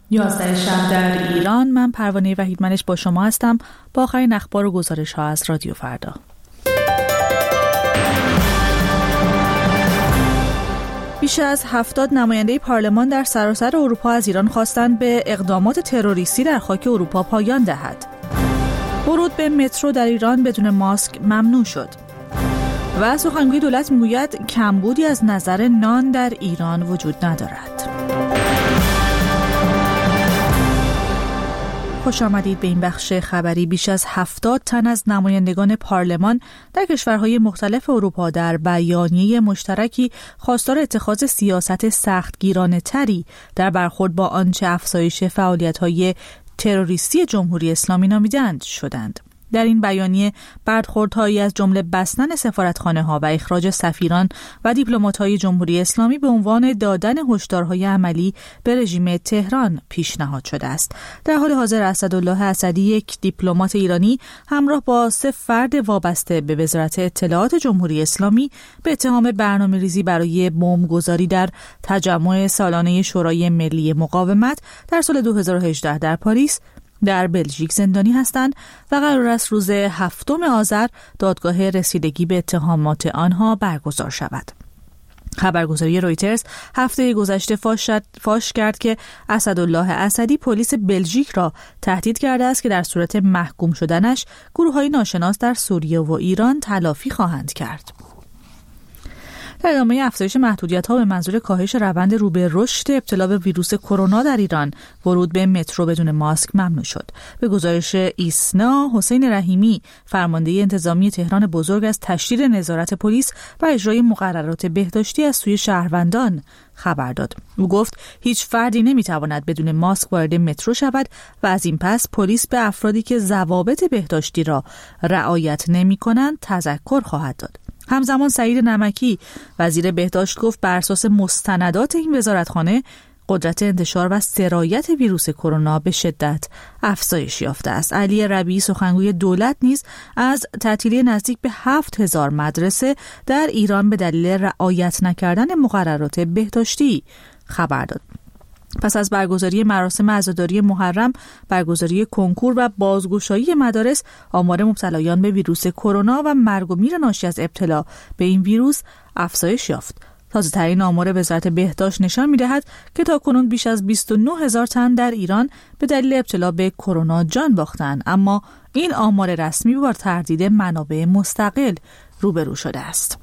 11 شب در ایران. من پروانه وحیدمنش با شما هستم با آخرین اخبار و گزارش ها از رادیو فردا. بیش از 70 نماینده پارلمان در سراسر اروپا از ایران خواستند به اقدامات تروریستی در خاک اروپا پایان دهد. ورود به مترو در ایران بدون ماسک ممنوع شد. و سخنگوی دولت میگوید کمبودی از نظر نان در ایران وجود ندارد. خوش آمدید به این بخش خبری. بیش از 70 تن از نمایندگان پارلمان در کشورهای مختلف اروپا در بیانیه مشترکی خواستار اتخاذ سیاست سختگیرانه تری در برخورد با آنچه افزایش فعالیت‌های تروریستی جمهوری اسلامی نامیدند شدند. در این بیانیه برخوردهایی از جمله بستن سفارتخانه‌ها و اخراج سفیران و دیپلمات‌های جمهوری اسلامی به عنوان دادن هشدارهای عملی به رژیم تهران پیشنهاد شده است. در حال حاضر اسدالله اسدی، یک دیپلمات ایرانی، همراه با 3 فرد وابسته به وزارت اطلاعات جمهوری اسلامی به اتهام برنامه‌ریزی برای بمبگذاری در تجمع سالانه شورای ملی مقاومت در سال 2018 در پاریس در بلژیک زندانی هستند و قرار است روز 7 آذر دادگاه رسیدگی به اتهامات آنها برگزار شود. خبرگزاری رویترز هفته گذشته فاش کرد که اسدالله اسدی پلیس بلژیک را تهدید کرده است که در صورت محکوم شدنش گروه‌های ناشناس در سوریه و ایران تلافی خواهند کرد. در ادامه افزایش محدودیت‌ها به منظور کاهش روند رو به رشد ابتلا به ویروس کرونا در ایران، ورود به مترو بدون ماسک ممنوع شد. به گزارش ایسنا، حسین رحیمی، فرمانده انتظامی تهران بزرگ، از تشدید نظارت پلیس و اجرای مقررات بهداشتی از سوی شهروندان خبر داد. او گفت هیچ فردی نمیتواند بدون ماسک وارد مترو شود و از این پس پلیس به افرادی که ضوابط بهداشتی را رعایت نمی‌کنند تذکر خواهد داد. همزمان سعید نمکی، وزیر بهداشت، گفت بر اساس مستندات این وزارتخانه قدرت انتشار و سرایت ویروس کرونا به شدت افزایش یافته است. علی ربیعی، سخنگوی دولت، نیز از تعطیلی نزدیک به 7000 مدرسه در ایران به دلیل رعایت نکردن مقررات بهداشتی خبر داد. پس از برگزاری مراسم عزاداری محرم، برگزاری کنکور و بازگشایی مدارس، آمار مبتلایان به ویروس کرونا و مرگ و میر ناشی از ابتلا به این ویروس افزایش یافت. تازه‌ترین آمار وزارت بهداشت نشان می‌دهد که تاکنون بیش از 29000 تن در ایران به دلیل ابتلا به کرونا جان باختند، اما این آمار رسمی با تردید منابع مستقل روبرو شده است.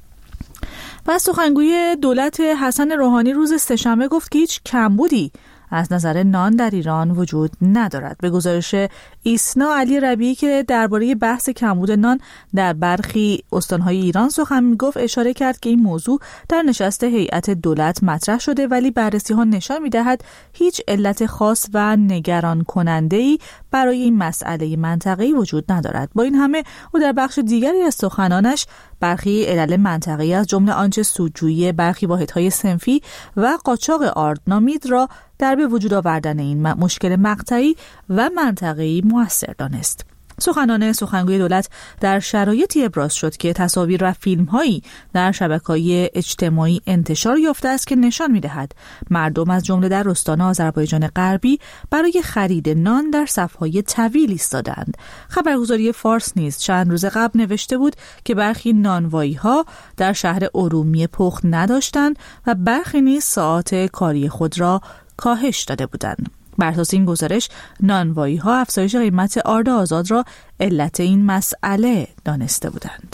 و سخنگوی دولت حسن روحانی روز سه‌شنبه گفت که هیچ کمبودی از نظر نان در ایران وجود ندارد. به گزارش ایسنا، علی ربیعی که درباره بحث کمبود نان در برخی استان‌های ایران سخن می‌گفت، اشاره کرد که این موضوع در نشست هیئت دولت مطرح شده، ولی بررسی‌ها نشان می‌دهد هیچ علت خاص و نگران کننده‌ای برای این مسئله منطقه‌ای وجود ندارد. با این همه او در بخش دیگری از سخنانش برخی علل منطقه‌ای از جمله آنچه سودجویی برخی واحدهای صنفی و قاچاق آرد نامید را در به وجود آوردن این مشکل مقطعی و منطقه‌ای مؤثر دانست. سخنگوی دولت در شرایطی ابراز شد که تصاویر و فیلم‌هایی در شبکه‌های اجتماعی انتشار یافته است که نشان می‌دهد مردم از جمله در استان آذربایجان غربی برای خرید نان در صف‌های طویل ایستادند. خبرگزاری فارس نیز چند روز قبل نوشته بود که برخی نانوایی‌ها در شهر ارومیه پخت نداشتند و برخی نیز ساعات کاری خود را کاهش داده بودند. بر اساس این گزارش، نانوایی‌ها افزایش قیمت آرد آزاد را علت این مسئله دانسته بودند.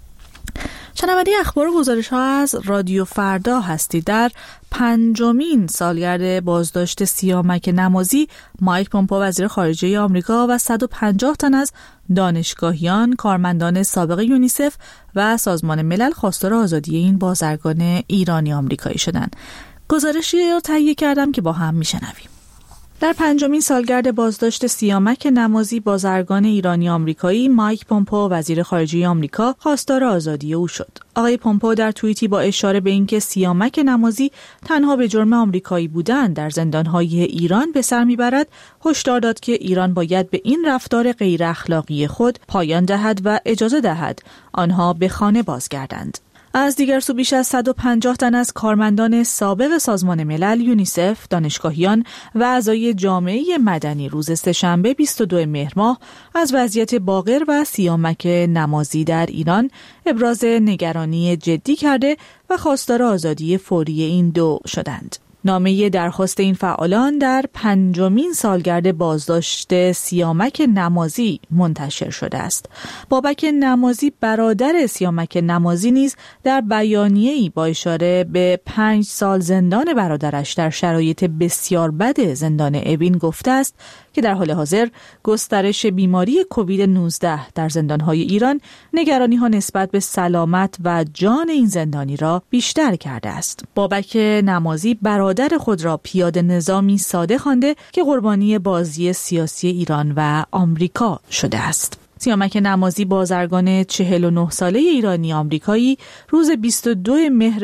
شنونده اخبار و گزارش‌ها از رادیو فردا هستید. در 5مین سالگرد بازداشت سیامک نمازی، مایک پومپئو وزیر خارجه آمریکا و 150 تن از دانشگاهیان، کارمندان سابق یونیسف و سازمان ملل خواستار آزادی این بازرگان ایرانی آمریکایی شدند. گزارشی را تهیه کردم که با هم میشنویم. در 5مین سالگرد بازداشت سیامک نمازی، بازرگان ایرانی آمریکایی مایک پومپئو وزیر خارجه آمریکا خواستار آزادی او شد. آقای پومپئو در توییتی با اشاره به اینکه سیامک نمازی تنها به جرم آمریکایی بودن در زندان‌های ایران به سر میبرد، هشدار داد که ایران باید به این رفتار غیر اخلاقی خود پایان دهد و اجازه دهد آنها به خانه بازگردند. از دیگر سو بیش از 150 تن از کارمندان سابق سازمان ملل، یونیسف، دانشگاهیان و اعضای جامعه مدنی روز سه‌شنبه 22 مهر ماه از وضعیت باقر و سیامک نمازی در ایران ابراز نگرانی جدی کرده و خواستار آزادی فوری این دو شدند. نامه درخواست این فعالان در 5مین سالگرد بازداشت سیامک نمازی منتشر شده است. بابک نمازی برادر سیامک نمازی نیز در بیانیه‌ای با اشاره به 5 سال زندان برادرش در شرایط بسیار بد زندان اوین گفته است که در حال حاضر گسترش بیماری کووید 19 در زندان‌های ایران نگرانی‌ها نسبت به سلامت و جان این زندانی را بیشتر کرده است. بابک نمازی برادر خود را پیاده نظامی ساده خوانده که قربانی بازی سیاسی ایران و آمریکا شده است. سیامک نمازی بازرگان 49 ساله ایرانی آمریکایی روز 22 مهر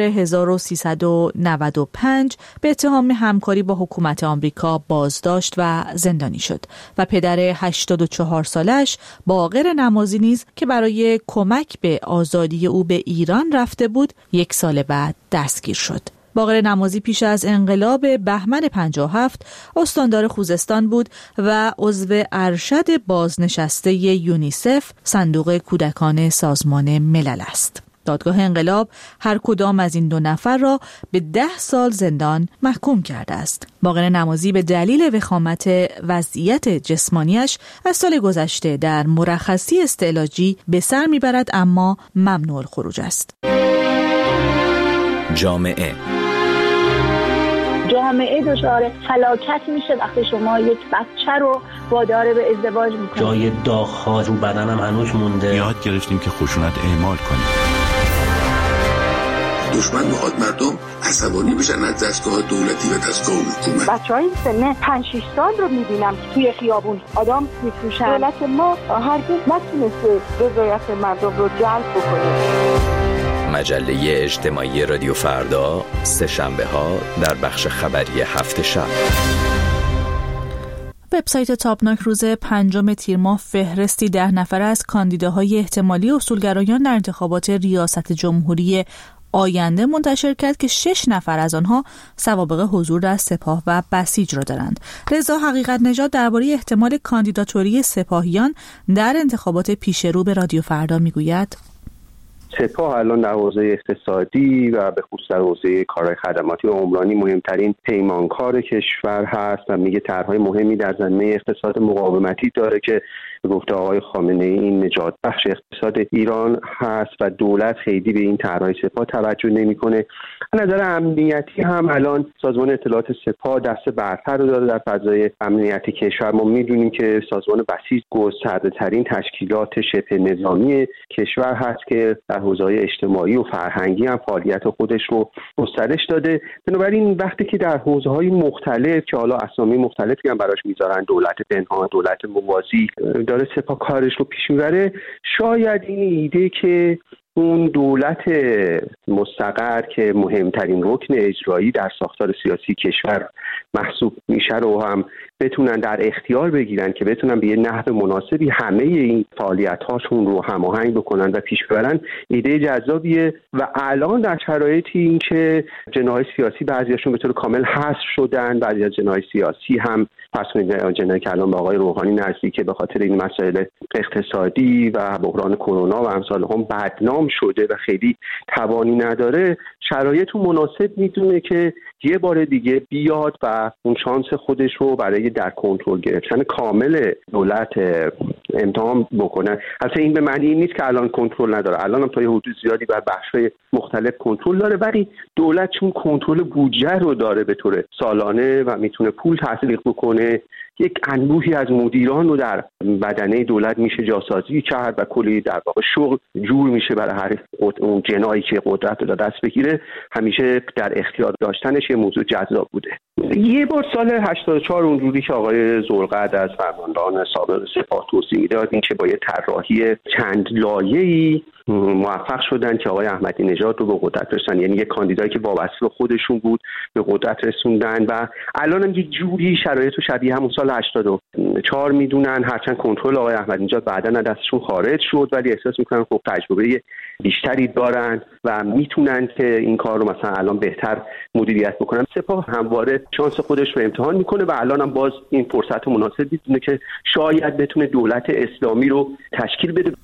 1395 به اتهام همکاری با حکومت آمریکا بازداشت و زندانی شد و پدر 84 سالش باقر نمازی نیز که برای کمک به آزادی او به ایران رفته بود 1 سال بعد دستگیر شد. باقر نمازی پیش از انقلاب بهمن 57 استاندار خوزستان بود و عضو ارشد بازنشسته یونیسف، صندوق کودکان سازمان ملل است. دادگاه انقلاب هر کدام از این 2 نفر را به 10 سال زندان محکوم کرده است. باقر نمازی به دلیل وخامت وضعیت جسمانیش از سال گذشته در مرخصی استعلاجی به سر میبرد، اما ممنوع الخروج است. جامعه دچار فلاکت میشه وقتی شما یک بچه رو وادار به ازدواج میکنید. جای داغ‌ها رو بدنم هنوز مونده. یاد گرفتیم که خشونت اعمال کنیم. دشمن میخواد مردم عصبانی بشن از دستگاه دولتی و دستگاه حکومت. بچهای سن 5-6 سال رو میبینم توی خیابون آدم میفروشن. دولت ما هرگز نتونسته رضایت مردم رو جلب بکنه. مجله اجتماعی رادیو فردا، سه‌شنبه‌ها در بخش خبری هفت شب. وبسایت تابناک روز 5 تیر ماه فهرستی 10 نفره از کاندیداهای احتمالی اصولگرایان در انتخابات ریاست جمهوری آینده منتشر کرد که 6 نفر از آنها سوابق حضور در سپاه و بسیج را دارند. رضا حقیقت نژاد درباره احتمال کاندیداتوری سپاهیان در انتخابات پیشرو به رادیو فردا میگوید: سپاه الان در حوزه اقتصادی و به خصوص در حوزه کارهای خدماتی و عمرانی مهمترین پیمانکار کشور هست و میگه طرح‌های مهمی در زمینه اقتصاد مقاومتی داره که گفته آقای خامنه‌ای این نجات بخش اقتصاد ایران هست و دولت خیلی به این طرح‌های سپاه توجه نمی‌کنه. از نظر امنیتی هم الان سازمان اطلاعات سپاه دست برتر رو داره در فضای امنیتی کشور. ما می‌دونیم که سازمان بسیج گسترده‌ترین تشکیلات شبه نظامی کشور هست که در حوزه‌های اجتماعی و فرهنگی هم فعالیت خودش رو گسترش داده. بنابراین وقتی که در حوزه‌های مختلف که حالا اسامی مختلفی هم براش می‌ذارن، دولت پنهان، دولت موازی، داره سپاه کارش رو پیش میبره، شاید این ایده که اون دولت مستقر که مهمترین رکن اجرایی در ساختار سیاسی کشور محسوب میشه رو هم بتونن در اختیار بگیرن که بتونن به یه نحو مناسبی همه این فعالیت‌هاشون رو هماهنگ بکنن و پیش ببرن، ایده جذابیه و الان در شرایطی این که جناح سیاسی بعضیاشون به طور کامل حذف شدن، بعضی از جناح سیاسی هم پس من جناحی که الان با آقای روحانی نزدیکه به خاطر این مسائل اقتصادی و بحران کرونا و امثال هم بدنام شده و خیلی توانی نداره، شرایط مناسب میدونه که یه بار دیگه بیاد و اون شانس خودش رو برای در کنترل گرفتن کامل دولت امتحان بکنه. البته این به معنی این نیست که الان کنترل نداره، الان هم تا یه حدود زیادی بر بخش‌های مختلف کنترل داره، ولی دولت چون کنترل بودجه رو داره به طور سالانه و میتونه پول تزریق بکنه، یک انبوهی از مدیران رو در بدنه دولت میشه جاسازی کرد و کلی در واقع شغل جور میشه برای هر اون جنایی که قدرت رو دست بگیره. همیشه در اختیار داشتنش یه موضوع جذاب بوده. یه بار سال 84 اونجوری که آقای ذوالقعد از فرماندهان سابق سپاه توصیه میداد این که با یه طراحی چند لایه‌ای موفق شدن که آقای احمدی نژاد رو به قدرت رسوندن، یعنی یک کاندیدایی که وابسته به خودشون بود به قدرت رسوندن و الان هم یک جوری شرایط رو شبیه همون سال 84 میدونن، هرچند کنترل آقای احمدی نژاد بعداً از دستشون خارج شد، ولی احساس میکنن خب تجربه بیشتری دارن و میتونن که این کار رو مثلا الان بهتر مدیریت بکنن. سپاه همواره شانس خودش رو امتحان میکنه و الان هم باز این فرصت مناسب میدونه که شاید بتونه دولت اسلامی رو تشکیل بده.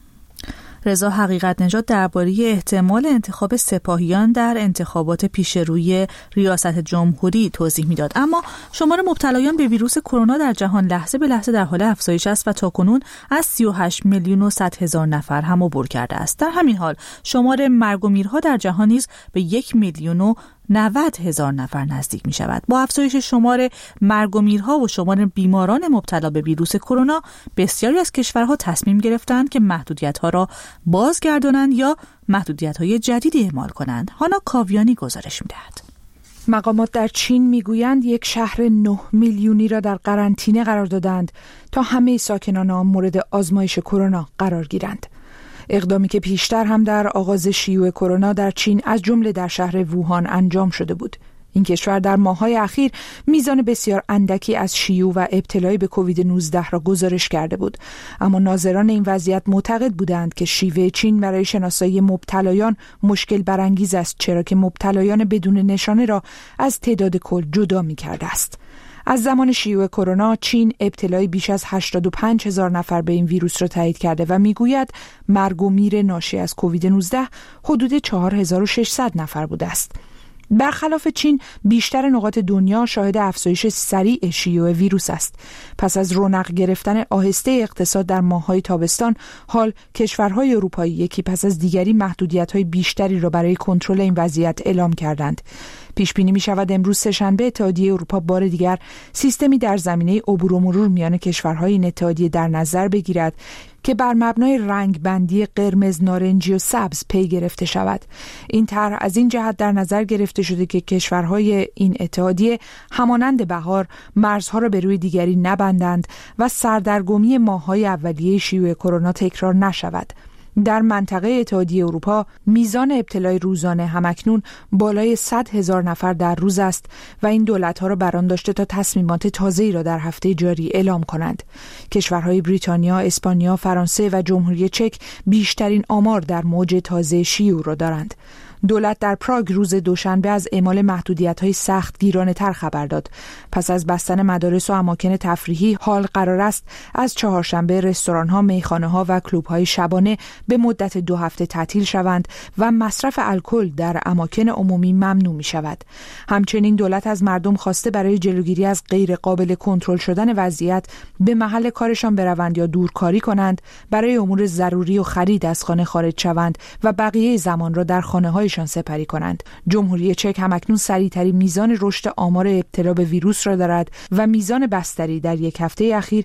رضا حقیقت نژاد درباره احتمال انتخاب سپاهیان در انتخابات پیشروی ریاست جمهوری توضیح میداد. اما شمار مبتلایان به ویروس کرونا در جهان لحظه به لحظه در حال افزایش است و تاکنون از 38 میلیون و 100 هزار نفر هم عبور کرده است. در همین حال شمار مرگ و میرها در جهان نیز به 1 میلیون و 90 هزار نفر نزدیک می شود. با افزایش شمار مرگ و میرها و شمار بیماران مبتلا به ویروس کرونا، بسیاری از کشورها تصمیم گرفتند که محدودیت‌ها را بازگردانند یا محدودیت‌های جدیدی اعمال کنند. هانا کاویانی گزارش می‌دهد. مقامات در چین میگویند یک شهر 9 میلیونی را در قرنطینه قرار دادند تا همه ساکنان آن مورد آزمایش کرونا قرار گیرند. اقدامی که پیشتر هم در آغاز شیوع کرونا در چین از جمله در شهر ووهان انجام شده بود. این کشور در ماه‌های اخیر میزان بسیار اندکی از شیوع و ابتلای به کووید 19 را گزارش کرده بود، اما ناظران این وضعیت معتقد بودند که شیوه چین برای شناسایی مبتلایان مشکل برانگیز است، چرا که مبتلایان بدون نشانه را از تعداد کل جدا می‌کرده است. از زمان شیوع کرونا چین ابتلای بیش از 85 هزار نفر به این ویروس را تایید کرده و میگوید مرگ و میر ناشی از کووید 19 حدود 4600 نفر بوده است. برخلاف چین، بیشتر نقاط دنیا شاهد افزایش سریع شیوع ویروس است. پس از رونق گرفتن آهسته اقتصاد در ماه‌های تابستان، حال کشورهای اروپایی یکی پس از دیگری محدودیت‌های بیشتری را برای کنترل این وضعیت اعلام کردند. پیش بینی می شود امروز سه‌شنبه اتحادیه اروپا بار دیگر سیستمی در زمینه عبور و مرور میان کشورهای این اتحادیه در نظر بگیرد که بر مبنای رنگ بندی قرمز، نارنجی و سبز پی گرفته شود. این طرح از این جهت در نظر گرفته شده که کشورهای این اتحادیه همانند بهار مرزها را به روی دیگری نبندند و سردرگمی ماه‌های اولیه شیوع کرونا تکرار نشود. در منطقه اتحادیه اروپا میزان ابتلای روزانه همکنون بالای 100 هزار نفر در روز است و این دولت‌ها را بر آن داشته تا تصمیمات تازه‌ای را در هفته جاری اعلام کنند. کشورهای بریتانیا، اسپانیا، فرانسه و جمهوری چک بیشترین آمار در موج تازه شیوع را دارند. دولت در پراگ روز دوشنبه از اعمال محدودیت‌های سخت گیرانه‌تر خبر داد. پس از بستن مدارس و اماکن تفریحی، حال قرار است از چهارشنبه رستوران‌ها، میخانه‌ها و کلوب‌های شبانه به مدت 2 هفته تعطیل شوند و مصرف الکل در اماکن عمومی ممنوع می‌شود. همچنین دولت از مردم خواسته برای جلوگیری از غیر قابل کنترل شدن وضعیت به محل کارشان بروند یا دورکاری کنند، برای امور ضروری و خرید از خانه خارج شوند و بقیه زمان را در خانه‌های سپری کنند. جمهوری چک همکنون سریع‌ترین میزان رشد آمار ابتلا به ویروس را دارد و میزان بستری در یک هفته اخیر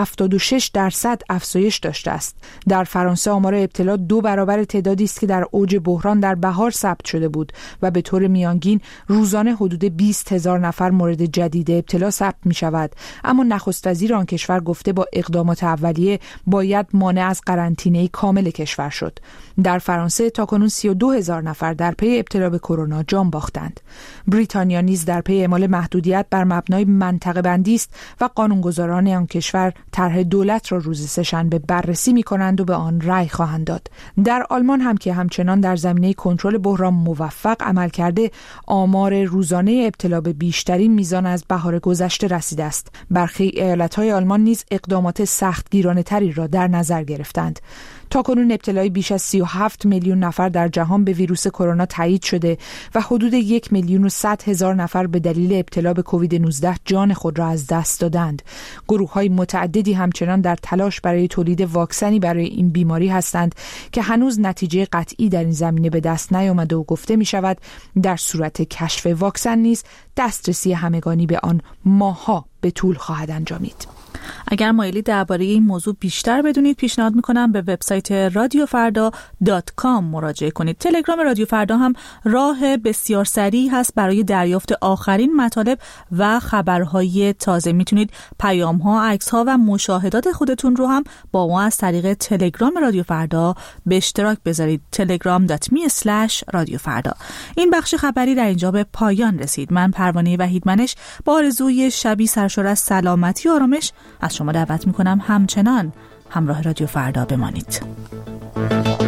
76% افزایش داشته است. در فرانسه آمار ابتلا 2 برابر تعدادی است که در اوج بحران در بهار ثبت شده بود و به طور میانگین روزانه حدود 20 هزار نفر مورد جدید ابتلا ثبت می شود. اما نخست وزیر آن کشور گفته با اقدامات اولیه باید مانع از قرنطینه کامل کشور شد. در فرانسه تاکنون 32 هزار نفر در پی ابتلا به کرونا جان باختند. بریتانیا نیز در پی اعمال محدودیت بر مبنای منطقه بندی است و قانونگذاران آن کشور طرح دولت را روز سه‌شنبه بررسی می‌کنند و به آن رأی خواهند داد. در آلمان هم که همچنان در زمینه کنترل بحران موفق عمل کرده، آمار روزانه ابتلا به بیشترین میزان از بهار گذشته رسیده است. برخی ایالت‌های آلمان نیز اقدامات سختگیرانه‌تری را در نظر گرفتند. تاکنون ابتلای بیش از 37 میلیون نفر در جهان به ویروس کرونا تایید شده و حدود 1 میلیون و 100 هزار نفر به دلیل ابتلا به کووید 19 جان خود را از دست دادند. گروه‌های متعددی همچنان در تلاش برای تولید واکسنی برای این بیماری هستند که هنوز نتیجه قطعی در این زمینه به دست نیامده و گفته می شود در صورت کشف واکسن نیز دسترسی همگانی به آن ماه‌ها به طول خواهد انجامید. اگر مایلید درباره این موضوع بیشتر بدونید، پیشنهاد میکنم به وبسایت radiofarda.com مراجعه کنید. تلگرام رادیو فردا هم راه بسیار سریع هست برای دریافت آخرین مطالب و خبرهای تازه. میتونید پیام‌ها، عکس‌ها و مشاهدات خودتون رو هم با ما از طریق تلگرام رادیو فردا به اشتراک بذارید. telegram.me/رادیوفردا. این بخش خبری در اینجا به پایان رسید. من پروانه وحیدمنش با آرزوی شبی سرشار از سلامتی و آرامش از شما دعوت میکنم همچنان همراه رادیو فردا بمانید.